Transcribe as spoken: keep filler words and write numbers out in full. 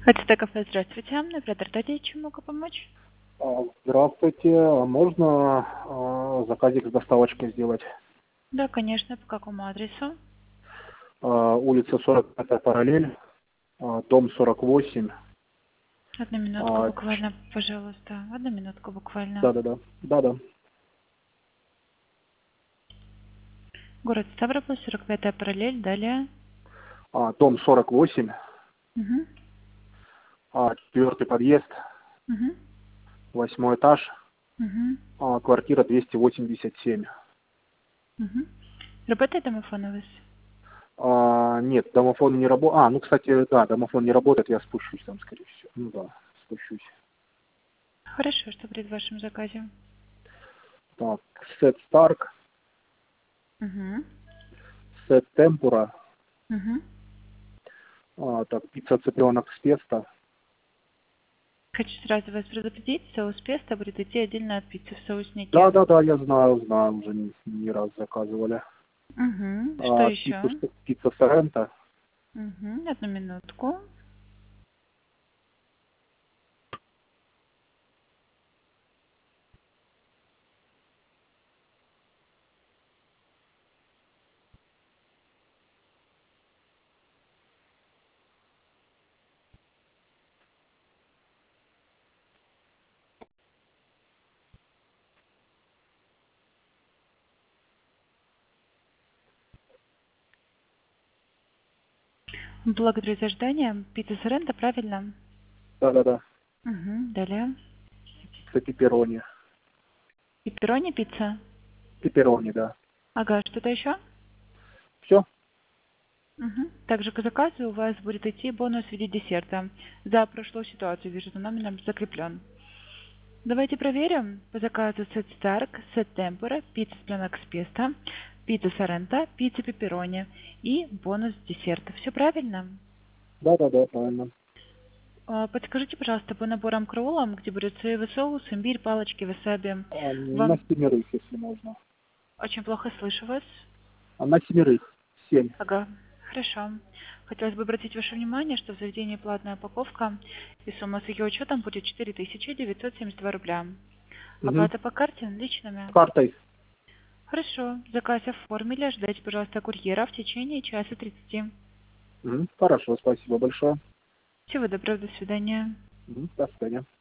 ХЦТ кафе, здравствуйте. Оператор Татьяна, чем могу помочь? А, Здравствуйте. А Можно а, заказик с доставочкой сделать? Да, конечно. По какому адресу? А, Улица сорок пятая параллель, а, дом сорок восемь. Одну минутку А, ч- буквально, пожалуйста. Одну минутку буквально. Да-да-да. Да-да. Город Ставрополь, сорок пятая параллель. Далее. А, Дом сорок восемь, Угу. а, четвертый подъезд, Угу. восьмой этаж, Угу. а, квартира двести восемьдесят семь. Угу. Работает домофон у вас? А, Нет, домофон не работает. А, ну, кстати, да, домофон не работает, я спущусь там, скорее всего. Ну да, спущусь. Хорошо, что будет в вашем заказе? Так, сет Старк, Угу. сет Темпура, Угу. а, так, пицца цыпленок с песто. Хочу сразу вас предупредить, соус песто будет идти отдельно от пиццы в Да, соуснике. да, да, я знаю, знаю, уже не, не раз заказывали. Угу. Что А, пиццу, еще? ш- пицца Соренто. Угу. Одну минутку. Благодарю за ожидание. Пицца Соренто, правильно? Да, да, да. Угу. Далее. Пицца пепперони. Пепперони пицца? Пепперони, да. Ага, что-то еще? Все? Угу. Также к заказу у вас будет идти бонус в виде десерта. За прошлую ситуацию, вижу, за номером закреплен. Давайте проверим. По заказу сет Старк, сет Темпора, пицца с пленок с песто, пицца Соренто, пицца пепперони и бонус десерта. Все правильно? Да, да, да, правильно. А, Подскажите, пожалуйста, по наборам к роллам, где будет соевый соус, имбирь, палочки, васаби. А, на Вам семерых, если можно. очень плохо слышу вас. А на семерых. Семь. Ага, хорошо. Хотелось бы обратить ваше внимание, что в заведении платная упаковка и сумма с ее учетом будет четыре тысячи девятьсот семьдесят два рубля. Угу. Оплата по карте наличными. С картой. Хорошо, заказ оформили. Ждайте, пожалуйста, курьера в течение часа тридцати. Угу. Хорошо, спасибо большое. Всего доброго, до свидания. Угу. До свидания.